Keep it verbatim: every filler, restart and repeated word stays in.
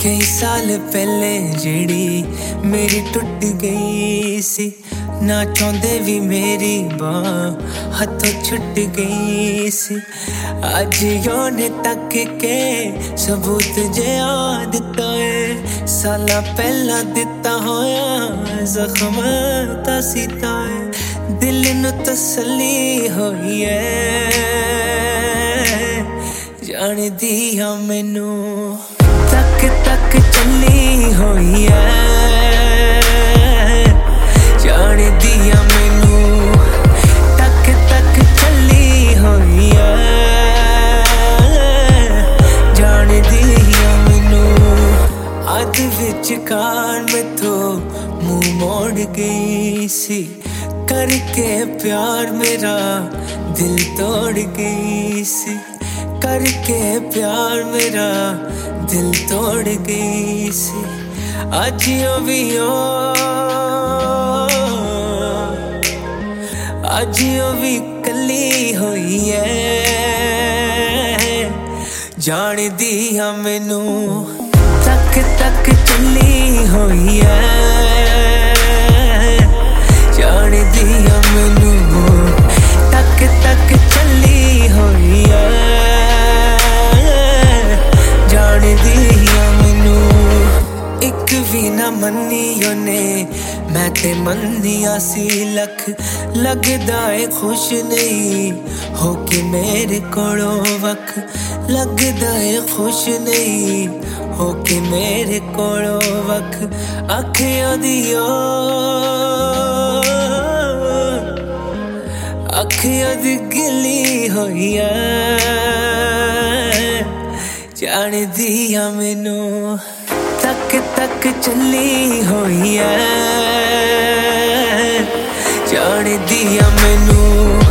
कई साल पहले जेड़ी मेरी टुट गई सी, ना चाहते भी मेरी बाह हाथों छुट गई सी। अज योने तक के सबूत जे याद है, साला पहला दिता होया जख्म ता सीता है। दिल नू तसल्ली होई है, जान दिया मैनू तक तक चली होई है, जान दिया मैनू तक तक चली होई है, जान दिया मैनू। अध विच कान में तो मुंह मोड़ गई सी, करके प्यार मेरा दिल तोड़ गई सी, करके प्यार मेरा दिल तोड़ गई सी। आज भी ओ आज भी कली हुई है, जान दिया मैनू तक तक चली हुई है, जान दिया मैनू तक तक चली हुई है, जान दिया मैनू। एक भी ना मन्नी ओने मैं ते मन्निया सी लख, लगदा है खुश नहीं होके मेरे कोलो वख, लगदा है खुश नहीं होके मेरे कोलो वख। अखियों दियो अखियों दी गिली होई है, जान दिया मैनू तक तक चली होई है, जान दिया मैनू।